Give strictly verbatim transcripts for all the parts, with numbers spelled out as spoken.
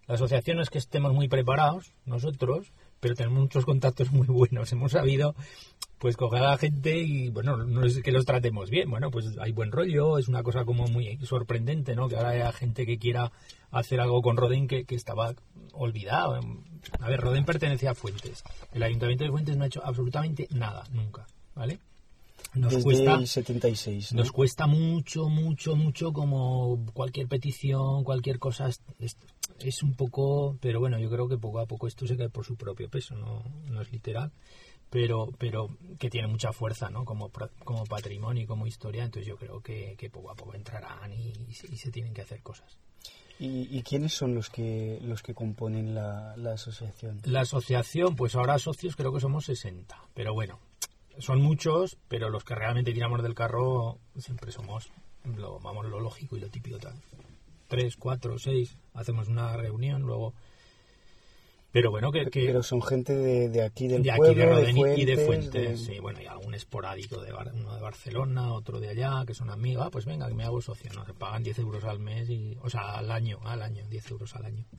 La asociación no es que estemos muy preparados nosotros, pero tenemos muchos contactos muy buenos. Hemos sabido pues coger a la gente y, bueno, no es que los tratemos bien, bueno, pues hay buen rollo, es una cosa como muy sorprendente, ¿no? Que ahora haya gente que quiera hacer algo con Rodén que, que estaba olvidado. A ver, Rodén pertenece a Fuentes. El Ayuntamiento de Fuentes no ha hecho absolutamente nada, nunca, ¿vale? Nos Desde cuesta, el setenta y seis, ¿no? Nos cuesta mucho, mucho, mucho, como cualquier petición, cualquier cosa, es, es, es un poco, pero bueno, yo creo que poco a poco esto se cae por su propio peso, no, no es literal, pero pero que tiene mucha fuerza, ¿no? Como, como patrimonio y como historia, entonces yo creo que, que poco a poco entrarán y, y, se, y se tienen que hacer cosas. ¿Y, y quiénes son los que los que componen la, la asociación? La asociación, pues ahora socios creo que somos sesenta, pero bueno, son muchos, pero los que realmente tiramos del carro siempre somos, lo, vamos, lo lógico y lo típico tal. Tres, cuatro, seis, hacemos una reunión, luego... Pero bueno, que... que pero son gente de, de aquí del de pueblo, aquí de Rodén de Fuentes, y de Fuentes, de... sí, bueno, y algún esporádico, de Bar, uno de Barcelona, otro de allá, que son amigos, ah, pues venga, que me hago socio, ¿no? Se pagan diez euros al mes, y, o sea, al año, al año, diez euros al año.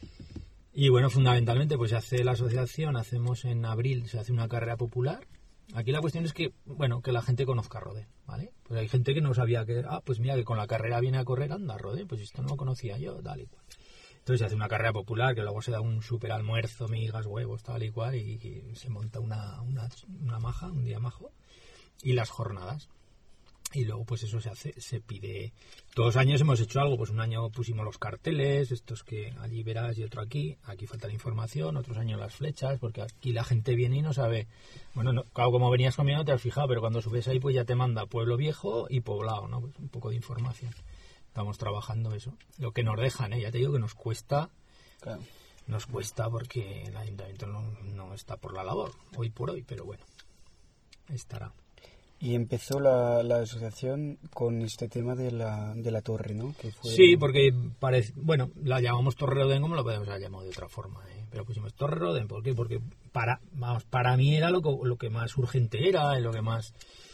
Y bueno, fundamentalmente, pues se hace la asociación, hacemos en abril, se hace una carrera popular. Aquí la cuestión es que, bueno, que la gente conozca Rodén, ¿vale? Pues hay gente que no sabía que, ah, pues mira, que con la carrera viene a correr, anda, Rodén, pues esto no lo conocía yo, tal y cual. Entonces se hace una carrera popular, que luego se da un super almuerzo, migas, huevos, tal y cual, y, y se monta una, una, una maja, un día majo, y las jornadas. Y luego pues eso se hace, se pide. Todos los años hemos hecho algo, pues un año pusimos los carteles, estos que allí verás y otro aquí, aquí falta la información, otros años las flechas, porque aquí la gente viene y no sabe, bueno, no, claro, como venías comiendo te has fijado, pero cuando subes ahí pues ya te manda pueblo viejo y poblado, ¿no? Pues un poco de información. Estamos trabajando eso. Lo que nos dejan, ¿eh? Ya te digo que nos cuesta, Claro. nos cuesta porque el ayuntamiento no, no está por la labor, hoy por hoy, pero bueno, estará. Y empezó la, la asociación con este tema de la, de la torre, ¿no? Que fue... Sí, porque parece, bueno, la llamamos Torre Rodén, como lo podemos haber llamado de otra forma, ¿eh? Pero pusimos Torre Rodén, ¿por qué? Porque para, vamos, para mí era lo que, lo que más urgente era, lo que más...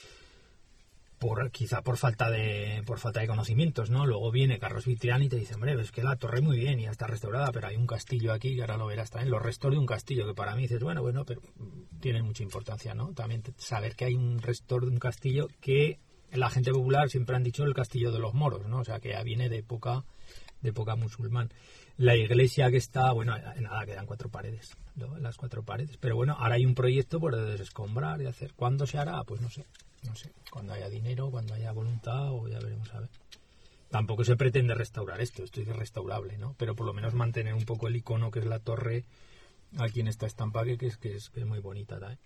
Por, quizá por falta de por falta de conocimientos, ¿no? Luego viene Carlos Vitriani y te dice, hombre, es que la torre muy bien y ya está restaurada, pero hay un castillo aquí que ahora lo verás también, los restos de un castillo, que para mí dices, bueno, bueno, pero tiene mucha importancia, ¿no? También saber que hay un restor de un castillo que la gente popular siempre han dicho el castillo de los moros, ¿no? O sea, que ya viene de época, de época musulmán. La iglesia que está, bueno, nada, quedan cuatro paredes, ¿no? Las cuatro paredes, pero bueno, ahora hay un proyecto por de desescombrar y hacer. ¿Cuándo se hará? Pues no sé. No sé, cuando haya dinero, cuando haya voluntad, o ya veremos a ver. Tampoco se pretende restaurar esto, esto es restaurable, ¿no? Pero por lo menos mantener un poco el icono que es la torre aquí en esta estampa que, que, es, que, es, que es muy bonita, ¿eh?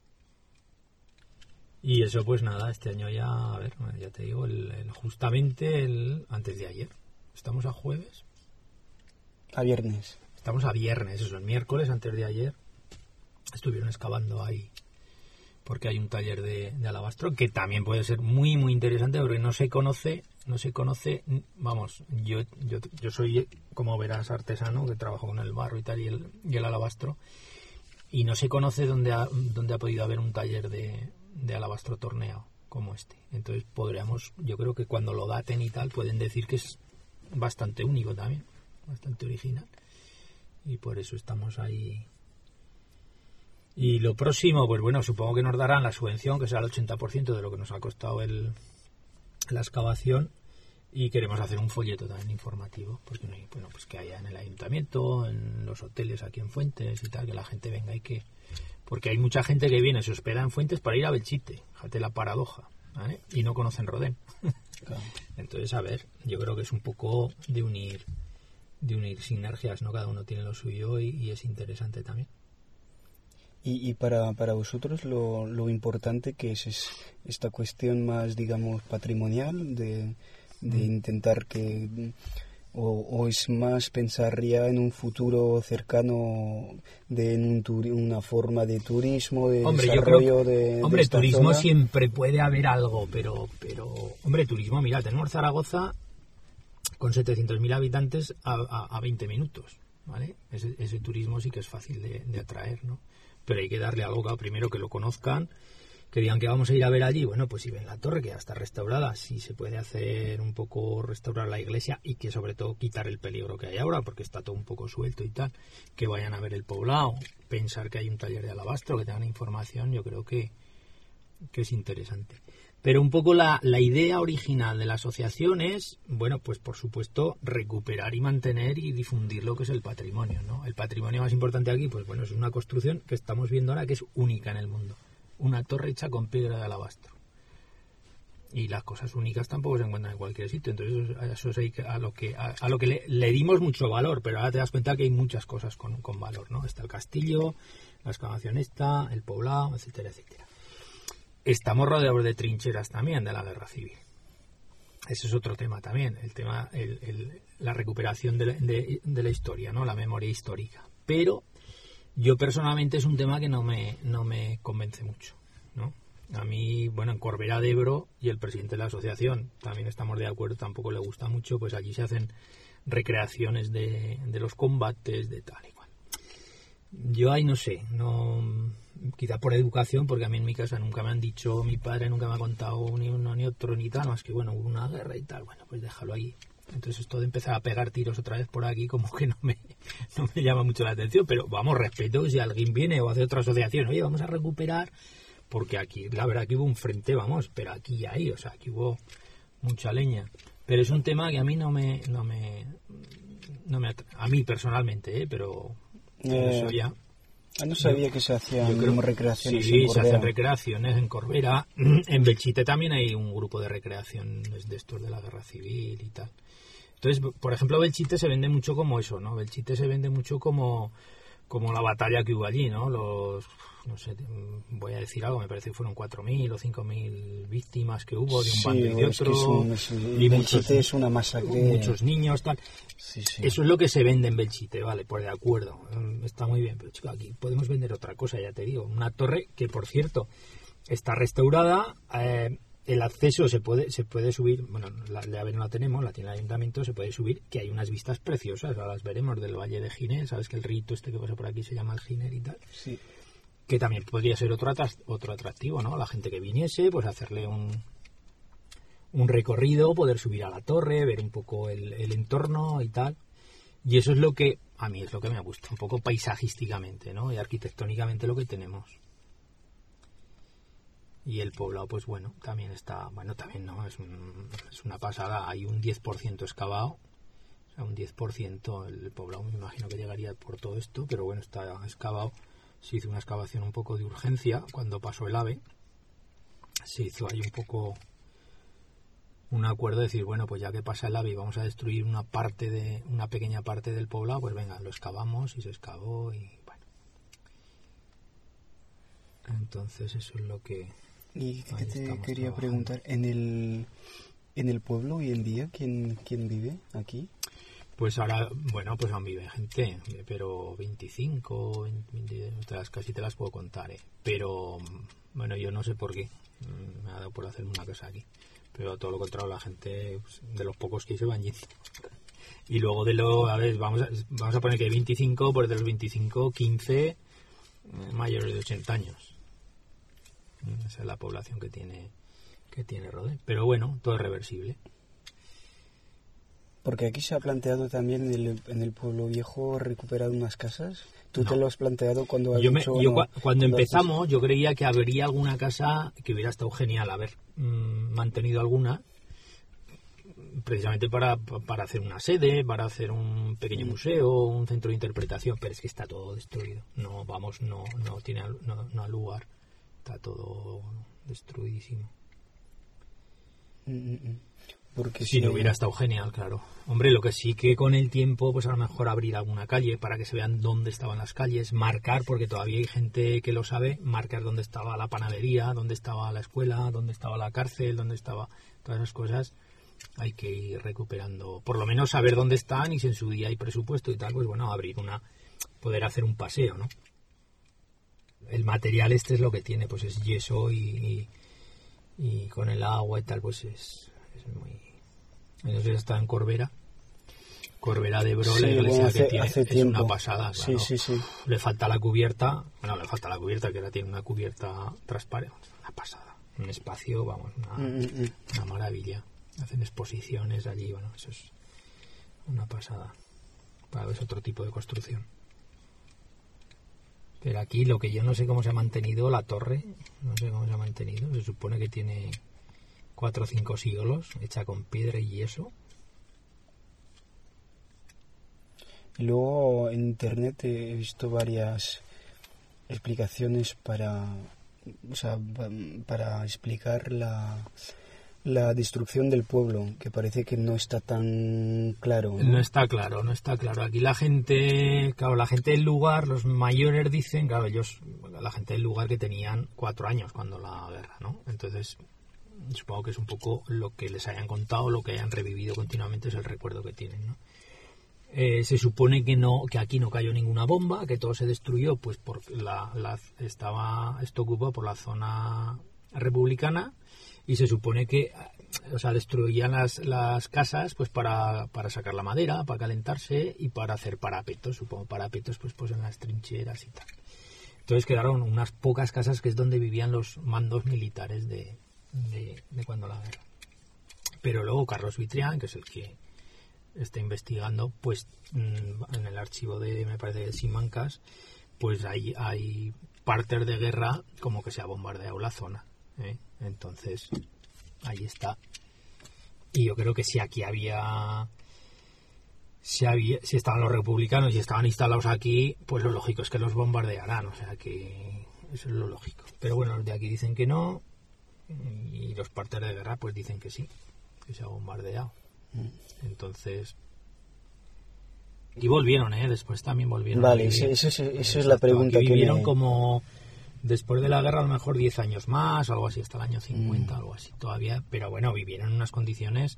Y eso pues nada, este año ya, a ver, ya te digo, el, el, justamente el antes de ayer. ¿Estamos a jueves? A viernes. Estamos a viernes, eso, el miércoles antes de ayer estuvieron excavando ahí, porque hay un taller de, de alabastro que también puede ser muy muy interesante porque no se conoce, no se conoce, vamos, yo yo, yo soy, como verás, artesano, que trabajo con el barro y tal y el, y el alabastro, y no se conoce dónde ha, dónde ha podido haber un taller de, de alabastro torneado como este. Entonces podríamos, yo creo que cuando lo daten y tal pueden decir que es bastante único también, bastante original, y por eso estamos ahí. Y lo próximo, pues bueno, supongo que nos darán la subvención, que será el ochenta por ciento de lo que nos ha costado el, la excavación, y queremos hacer un folleto también informativo, porque bueno, pues que haya en el ayuntamiento, en los hoteles aquí en Fuentes y tal, que la gente venga y que... Porque hay mucha gente que viene, se hospeda en Fuentes para ir a Belchite, fíjate la paradoja, ¿vale? Y no conocen Rodén. Claro. Entonces, a ver, yo creo que es un poco de unir, de unir sinergias, ¿no? Cada uno tiene lo suyo y, y es interesante también. Y, y para, para vosotros lo, lo importante que es, es esta cuestión más, digamos, patrimonial de, de mm. intentar que... O, o es más pensar ya en un futuro cercano de en un turi- una forma de turismo, de hombre, desarrollo yo creo, de, hombre, de turismo zona. Siempre puede haber algo, pero, pero hombre, turismo, mira, tenemos Zaragoza con setecientos mil habitantes a, a, a veinte minutos, ¿vale? Ese, ese turismo sí que es fácil de, de atraer, ¿no? Pero hay que darle algo, claro, primero que lo conozcan que digan que vamos a ir a ver allí, bueno, pues si ven la torre que ya está restaurada, si se puede hacer un poco restaurar la iglesia y que sobre todo quitar el peligro que hay ahora, porque está todo un poco suelto y tal, que vayan a ver el poblado, pensar que hay un taller de alabastro, que tengan información, yo creo que, que es interesante. Pero un poco la, la idea original de la asociación es, bueno, pues por supuesto recuperar y mantener y difundir lo que es el patrimonio, ¿no? El patrimonio más importante aquí, pues bueno, es una construcción que estamos viendo ahora que es única en el mundo. Una torre hecha con piedra de alabastro. Y las cosas únicas tampoco se encuentran en cualquier sitio. Entonces eso es ahí a lo que a, a lo que le, le dimos mucho valor, pero ahora te das cuenta que hay muchas cosas con, con valor, ¿no? Está el castillo, la excavación esta, el poblado, etcétera, etcétera. Estamos rodeados de trincheras también de la guerra civil. Ese es otro tema también, el tema, el, el, la recuperación de la, de, de la historia, ¿no? La memoria histórica. Pero yo personalmente es un tema que no me, no me convence mucho, ¿no? A mí, bueno, en Corbera de Ebro y el presidente de la asociación también estamos de acuerdo, tampoco le gusta mucho, pues allí se hacen recreaciones de, de los combates, de tal y cual. Yo ahí no sé, no, quizá por educación, porque a mí en mi casa nunca me han dicho, mi padre nunca me ha contado ni uno ni otro ni tal, más que bueno, hubo una guerra y tal, bueno, pues déjalo ahí. Entonces esto de empezar a pegar tiros otra vez por aquí como que no me, no me llama mucho la atención, pero vamos, respeto si alguien viene o hace otra asociación, oye, vamos a recuperar, porque aquí, la verdad que hubo un frente, vamos, pero aquí y ahí, o sea, aquí hubo mucha leña. Pero es un tema que a mí no me, no me, no me atra- a mí personalmente, ¿eh? pero eh, eso ya. No sabía yo, que se hacían creo, como recreaciones sí, en Corbera. Sí, se hacen recreaciones en Corbera. En Belchite también hay un grupo de recreaciones de estos de la guerra civil y tal. Entonces, por ejemplo, Belchite se vende mucho como eso, ¿no? Belchite se vende mucho como, como la batalla que hubo allí, ¿no? Los, no sé, voy a decir algo, me parece que fueron cuatro mil o cinco mil víctimas que hubo de un sí, bando y de otro. Es que es un, es, y Belchite muchos, es una masacre. Muchos niños, tal. Sí, sí. Eso es lo que se vende en Belchite, vale, pues de acuerdo, está muy bien, pero chico, aquí podemos vender otra cosa, ya te digo, una torre que, por cierto, está restaurada, eh, el acceso se puede se puede subir, bueno, la llave no la tenemos, la tiene el ayuntamiento, se puede subir, que hay unas vistas preciosas, ahora las veremos, del Valle de Giner, sabes que el rito este que pasa por aquí se llama el Giner y tal, sí. Que también podría ser otro, otro atractivo, ¿no? La gente que viniese, pues hacerle un... un recorrido, poder subir a la torre, ver un poco el, el entorno y tal. Y eso es lo que, a mí es lo que me gusta, un poco paisajísticamente, ¿no? Y arquitectónicamente lo que tenemos. Y el poblado, pues bueno, también está, bueno, también no, es, un, es una pasada, hay un diez por ciento excavado, o sea, un diez por ciento, el poblado me imagino que llegaría por todo esto, pero bueno, está excavado, se hizo una excavación un poco de urgencia cuando pasó el AVE, se hizo ahí un poco un acuerdo de decir, bueno, pues ya que pasa el AVE y vamos a destruir una parte de una pequeña parte del poblado, pues venga, lo excavamos y se excavó y bueno. Entonces eso es lo que... Y que te quería preguntar, ¿en el en el pueblo hoy en día quién, quién vive aquí? Pues ahora, bueno, pues aún vive gente, pero veinticinco, veinte, casi te las puedo contar, ¿eh? Pero, bueno, yo no sé por qué, me ha dado por hacerme una casa aquí. Pero todo lo contrario, la gente, pues, de los pocos que se van yendo. Y luego de lo, a ver, vamos a, vamos a poner que hay veinticinco, pues de los veinticinco, quince eh, mayores de ochenta años. Esa es la población que tiene que tiene Rodé. Pero bueno, todo es reversible. Porque aquí se ha planteado también en el, en el pueblo viejo recuperar unas casas. ¿Tú no. te lo has planteado cuando has yo me, hecho, yo no, cu- Cuando empezamos, has... yo creía que habría alguna casa que hubiera estado genial haber mmm, mantenido alguna, precisamente para, para hacer una sede, para hacer un pequeño Mm. museo, un centro de interpretación, pero es que está todo destruido. No, vamos, no, no tiene no, no al lugar. Está todo destruidísimo. Mm, mm. Porque si no hubiera estado genial, claro. Hombre, lo que sí que con el tiempo, pues a lo mejor abrir alguna calle para que se vean dónde estaban las calles, marcar, porque todavía hay gente que lo sabe, marcar dónde estaba la panadería, dónde estaba la escuela, dónde estaba la cárcel, dónde estaba todas esas cosas. Hay que ir recuperando, por lo menos saber dónde están, y si en su día hay presupuesto y tal, pues bueno, abrir una, poder hacer un paseo, ¿no? El material este es lo que tiene, pues es yeso y, y, y con el agua y tal, pues es, es muy... No sé si está en Corbera. Corberá de Ebro, Sí, la iglesia bueno, hace- que tiene, hace es tiempo. una pasada, Sí, claro. sí, sí. Le falta la cubierta, bueno, le falta la cubierta, que ahora tiene una cubierta transparente, una pasada. Un espacio, vamos, una, Mm, mm, mm. una maravilla. Hacen exposiciones allí, bueno, eso es una pasada. Claro, es otro tipo de construcción. Pero aquí lo que yo no sé cómo se ha mantenido la torre, no sé cómo se ha mantenido, se supone que tiene cuatro o cinco siglos, hecha con piedra y yeso. Y luego en internet he visto varias explicaciones para, o sea, pa- para explicar la, la destrucción del pueblo, que parece que no está tan claro, ¿no? No está claro, no está claro. Aquí la gente, claro, la gente del lugar, los mayores dicen, claro, ellos, la gente del lugar que tenían cuatro años cuando la guerra, ¿no? Entonces, supongo que es un poco lo que les hayan contado, lo que hayan revivido continuamente es el recuerdo que tienen, ¿no? Eh, se supone que no, que aquí no cayó ninguna bomba, que todo se destruyó, pues porque la, la estaba esto ocupado por la zona republicana y se supone que, o sea, destruían las, las casas pues para, para sacar la madera, para calentarse y para hacer parapetos, supongo parapetos pues pues en las trincheras y tal. Entonces quedaron unas pocas casas que es donde vivían los mandos militares de, de, de cuando la guerra. Pero luego Carlos Vitrián, que es el que está investigando, pues en el archivo de, me parece, de Simancas, pues hay, hay partes de guerra como que se ha bombardeado la zona, ¿eh? Entonces ahí está. Y yo creo que si aquí había si había si estaban los republicanos y estaban instalados aquí, pues lo lógico es que los bombardearán, o sea que eso es lo lógico. Pero bueno, los de aquí dicen que no y los partes de guerra pues dicen que sí, que se ha bombardeado. Entonces, y volvieron, ¿eh? Después también volvieron. Vale, Eso esa es, esa es la pregunta Aquí que vivieron me... como después de la guerra a lo mejor diez años más, algo así, hasta el año cincuenta, Mm. algo así todavía, pero bueno, vivieron en unas condiciones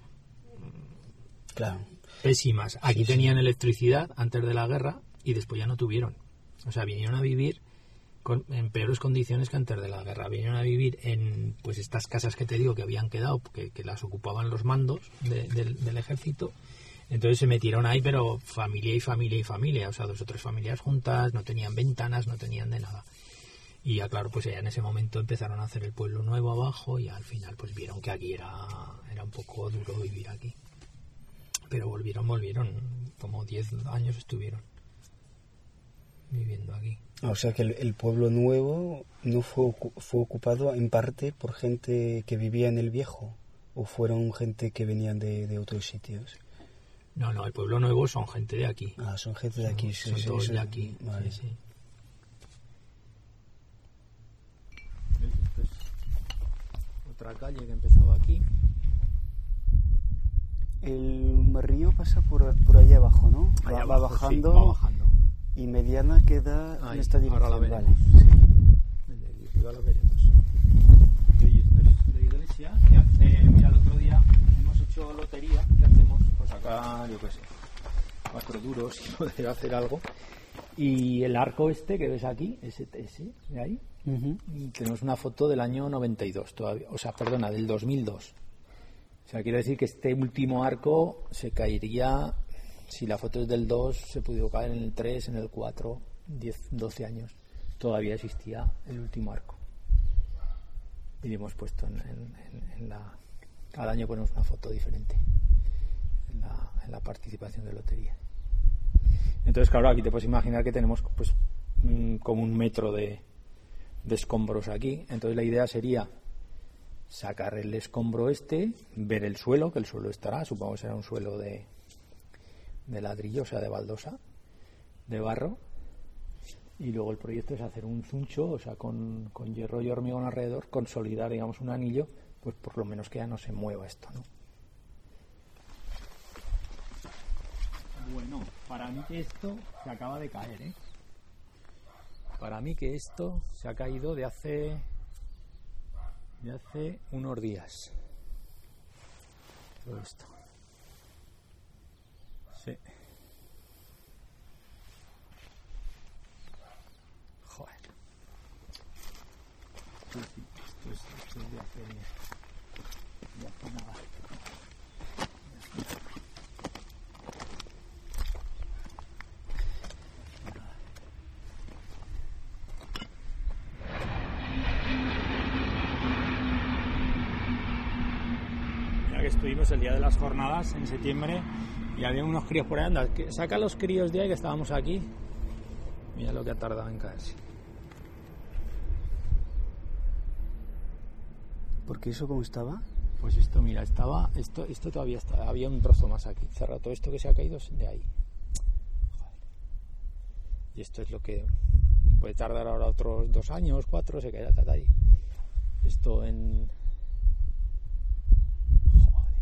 Claro. pésimas. Aquí Sí, sí. tenían electricidad antes de la guerra y después ya no tuvieron. O sea, vinieron a vivir con, en peores condiciones que antes de la guerra. Vinieron a vivir en pues estas casas que te digo que habían quedado, que, que las ocupaban los mandos de- del, del ejército. Entonces se metieron ahí, pero familia y familia y familia, o sea, dos o tres familias juntas, no tenían ventanas, no tenían de nada. Y ya claro, pues ya en ese momento empezaron a hacer el pueblo nuevo abajo y al final pues vieron que aquí era, era un poco duro vivir aquí. Pero volvieron, volvieron, como diez años estuvieron viviendo aquí. O sea que el, el pueblo nuevo no fue, ocu- fue ocupado en parte por gente que vivía en el viejo, o fueron gente que venían de, de otros sitios. No, no, el pueblo nuevo son gente de aquí. Ah, son gente de aquí, sí, son sí, todos sí. de aquí. Vale. Sí, sí. Esto es otra calle que empezaba aquí. El río pasa por, por allá abajo, ¿no? Va, Allá va abajo, sí, bajando, va bajando. y Mediana queda Ahí, en esta dirección. ahora la Vale. veremos. Sí. Desde arriba lo veremos. Y esto es la iglesia que hace, mira, el otro día hemos hecho lotería. ¿Qué hacemos? Pues sacar, yo qué sé, cuatro duros y poder hacer algo. Y el arco este que ves aquí, ese, ese de ahí, Ujú. tenemos una foto del año noventa y dos todavía, o sea, perdona, del dos mil dos. O sea, quiere decir que este último arco se caería, si la foto es del dos, se pudo caer en el tres, en el cuatro, diez, doce años. Todavía existía el último arco. Y lo hemos puesto en, en- en- en la... Cada año ponemos una foto diferente en la, en la participación de lotería. Entonces, claro, aquí te puedes imaginar que tenemos pues mm, como un metro de, de escombros aquí. Entonces la idea sería sacar el escombro este, ver el suelo, que el suelo estará, supongo que será un suelo de, de ladrillo, o sea, de baldosa, de barro, y luego el proyecto es hacer un zuncho, o sea, con, con hierro y hormigón alrededor, consolidar, digamos, un anillo, pues por lo menos que ya no se mueva esto, ¿no? Bueno, para mí que esto se acaba de caer, ¿eh? Para mí que esto se ha caído de hace... de hace unos días. Todo esto. Sí. Joder. Sí, sí, esto es, esto es de hace, de hace nada. estuvimos el día de las jornadas en septiembre y había unos críos por ahí. Anda, saca los críos de ahí que estábamos aquí. Mira lo que ha tardado en caerse. ¿Por qué eso cómo estaba? Pues esto, mira, estaba, esto, esto todavía está, había un trozo más aquí, cerrado. Todo esto que se ha caído es de ahí. Joder. Y esto es lo que puede tardar ahora otros dos años, cuatro, se caerá hasta ahí. Esto en... Joder.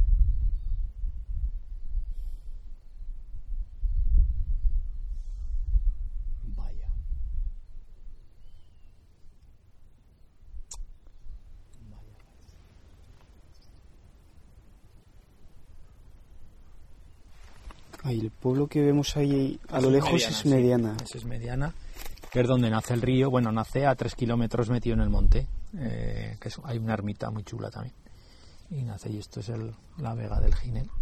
Vaya. Vaya. Ahí, el pueblo que vemos ahí a lo Es lejos Mediana, es sí. Mediana. Esa es Mediana, que es donde nace el río. Bueno, nace a tres kilómetros metido en el monte, eh, que es, hay una ermita muy chula también. Y nace, y esto es el, la vega del Ginel.